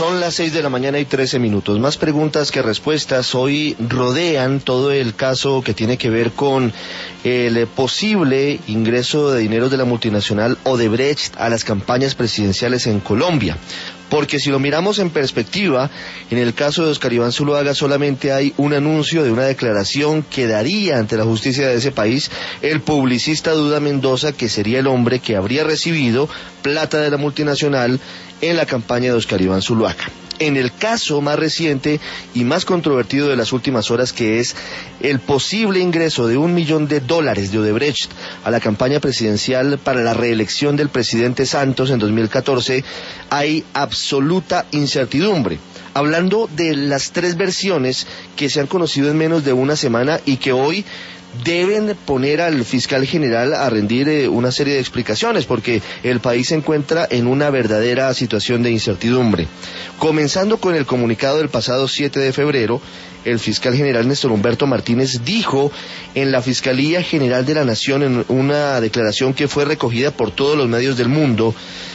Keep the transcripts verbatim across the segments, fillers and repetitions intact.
Son las seis de la mañana y trece minutos. Más preguntas que respuestas hoy rodean todo el caso que tiene que ver con el posible ingreso de dinero de la multinacional Odebrecht a las campañas presidenciales en Colombia. Porque si lo miramos en perspectiva, en el caso de Oscar Iván Zuluaga solamente hay un anuncio de una declaración que daría ante la justicia de ese país el publicista Duda Mendoza, que sería el hombre que habría recibido plata de la multinacional en la campaña de Oscar Iván Zuluaga. En el caso más reciente y más controvertido de las últimas horas, que es el posible ingreso de un millón de dólares de Odebrecht a la campaña presidencial para la reelección del presidente Santos en dos mil catorce, hay absoluta incertidumbre. Hablando de las tres versiones que se han conocido en menos de una semana y que hoy deben poner al fiscal general a rendir eh, una serie de explicaciones, porque el país se encuentra en una verdadera situación de incertidumbre. Comenzando con el comunicado del pasado siete de febrero, el fiscal general Néstor Humberto Martínez dijo en la Fiscalía General de la Nación, en una declaración que fue recogida por todos los medios del mundo,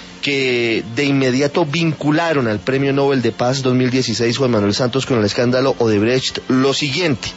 que de inmediato vincularon al Premio Nobel de Paz dos mil dieciséis Juan Manuel Santos con el escándalo Odebrecht lo siguiente: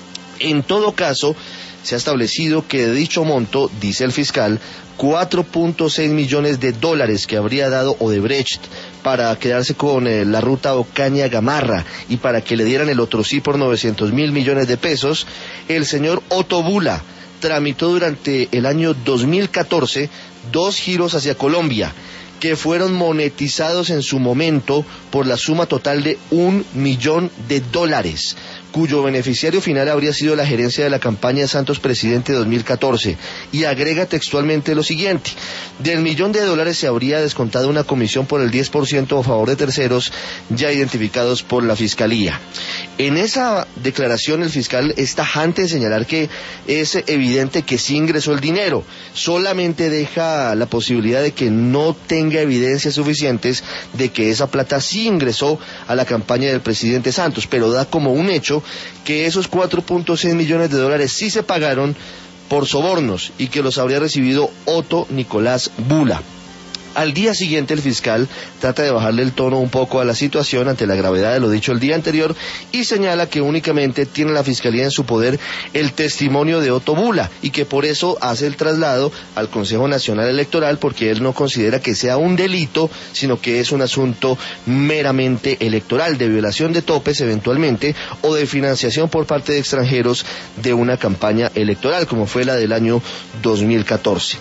en todo caso, se ha establecido que de dicho monto, dice el fiscal, cuatro punto seis millones de dólares que habría dado Odebrecht para quedarse con eh, la ruta Ocaña-Gamarra y para que le dieran el otro sí por novecientos mil millones de pesos, el señor Otto Bula tramitó durante el año dos mil catorce dos giros hacia Colombia, que fueron monetizados en su momento por la suma total de un millón de dólares, cuyo beneficiario final habría sido la gerencia de la campaña Santos Presidente dos mil catorce, y agrega textualmente lo siguiente: del millón de dólares se habría descontado una comisión por el diez por ciento a favor de terceros ya identificados por la Fiscalía. En esa declaración el fiscal es tajante en señalar que es evidente que sí ingresó el dinero, solamente deja la posibilidad de que no tenga evidencias suficientes de que esa plata sí ingresó a la campaña del presidente Santos, pero da como un hecho que esos cuatro punto seis millones de dólares sí se pagaron por sobornos y que los habría recibido Otto Nicolás Bula. Al día siguiente el fiscal trata de bajarle el tono un poco a la situación ante la gravedad de lo dicho el día anterior y señala que únicamente tiene la Fiscalía en su poder el testimonio de Otto Bula y que por eso hace el traslado al Consejo Nacional Electoral, porque él no considera que sea un delito, sino que es un asunto meramente electoral, de violación de topes eventualmente o de financiación por parte de extranjeros de una campaña electoral como fue la del año dos mil catorce.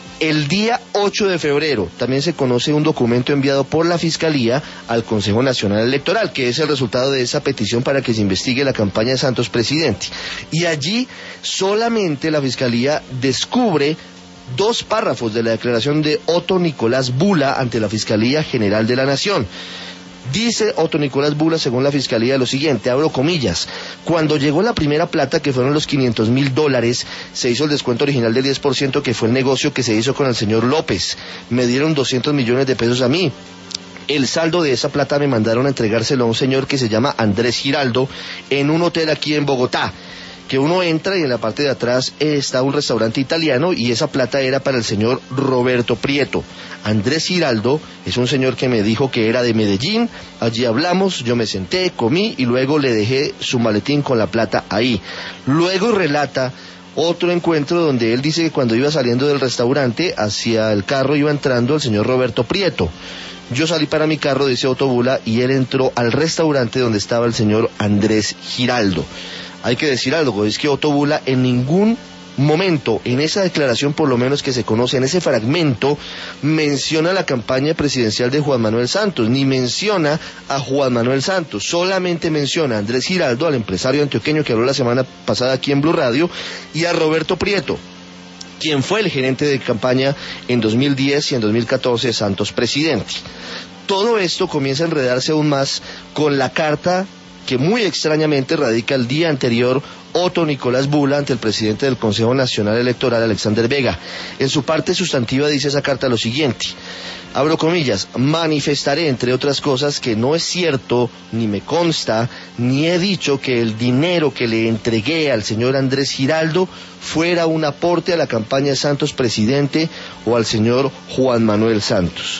El día ocho de febrero también se conoce un documento enviado por la Fiscalía al Consejo Nacional Electoral, que es el resultado de esa petición para que se investigue la campaña de Santos Presidente. Y allí solamente la Fiscalía descubre dos párrafos de la declaración de Otto Nicolás Bula ante la Fiscalía General de la Nación. Dice Otto Nicolás Bula, según la Fiscalía, lo siguiente, abro comillas: cuando llegó la primera plata, que fueron los quinientos mil dólares, se hizo el descuento original del diez por ciento, que fue el negocio que se hizo con el señor López. Me dieron doscientos millones de pesos a mí. El saldo de esa plata me mandaron a entregárselo a un señor que se llama Andrés Giraldo en un hotel aquí en Bogotá, que uno entra y en la parte de atrás está un restaurante italiano, y esa plata era para el señor Roberto Prieto. Andrés Giraldo es un señor que me dijo que era de Medellín, allí hablamos, yo me senté, comí y luego le dejé su maletín con la plata ahí. Luego relata otro encuentro donde él dice que cuando iba saliendo del restaurante hacia el carro iba entrando el señor Roberto Prieto. Yo salí para mi carro, dice Otto Bula, y él entró al restaurante donde estaba el señor Andrés Giraldo. Hay que decir algo, es que Otto Bula en ningún momento, en esa declaración por lo menos que se conoce, en ese fragmento, menciona la campaña presidencial de Juan Manuel Santos, ni menciona a Juan Manuel Santos, solamente menciona a Andrés Giraldo, al empresario antioqueño que habló la semana pasada aquí en Blue Radio, y a Roberto Prieto, quien fue el gerente de campaña en dos mil diez y en dos mil catorce de Santos Presidente. Todo esto comienza a enredarse aún más con la carta que muy extrañamente radica el día anterior Otto Nicolás Bula ante el presidente del Consejo Nacional Electoral, Alexander Vega. En su parte sustantiva dice esa carta lo siguiente, abro comillas: manifestaré, entre otras cosas, que no es cierto, ni me consta, ni he dicho que el dinero que le entregué al señor Andrés Giraldo fuera un aporte a la campaña de Santos Presidente o al señor Juan Manuel Santos.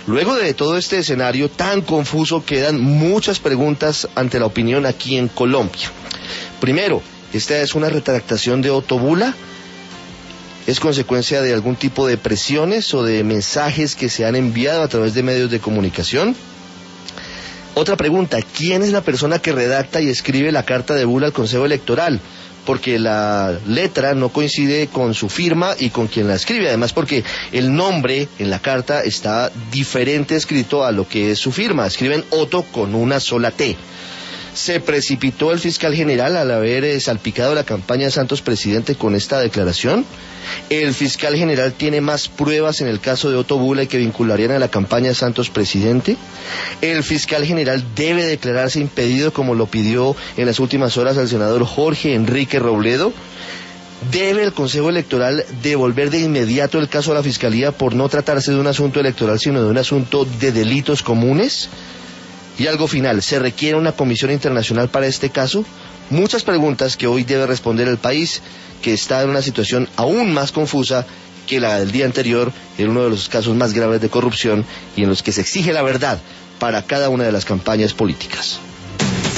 Luego de todo este escenario tan confuso, quedan muchas preguntas ante la opinión aquí en Colombia. Primero, ¿esta es una retractación de Otto Bula? ¿Es consecuencia de algún tipo de presiones o de mensajes que se han enviado a través de medios de comunicación? Otra pregunta, ¿quién es la persona que redacta y escribe la carta de Bula al Consejo Electoral? Porque la letra no coincide con su firma y con quien la escribe, además porque el nombre en la carta está diferente escrito a lo que es su firma, escriben Otto con una sola T. ¿Se precipitó el fiscal general al haber eh, salpicado la campaña de Santos Presidente con esta declaración? ¿El fiscal general tiene más pruebas en el caso de Otto Bula y que vincularían a la campaña de Santos Presidente? ¿El fiscal general debe declararse impedido como lo pidió en las últimas horas al senador Jorge Enrique Robledo? ¿Debe el Consejo Electoral devolver de inmediato el caso a la Fiscalía por no tratarse de un asunto electoral sino de un asunto de delitos comunes? Y algo final, ¿se requiere una comisión internacional para este caso? Muchas preguntas que hoy debe responder el país, que está en una situación aún más confusa que la del día anterior, en uno de los casos más graves de corrupción y en los que se exige la verdad para cada una de las campañas políticas.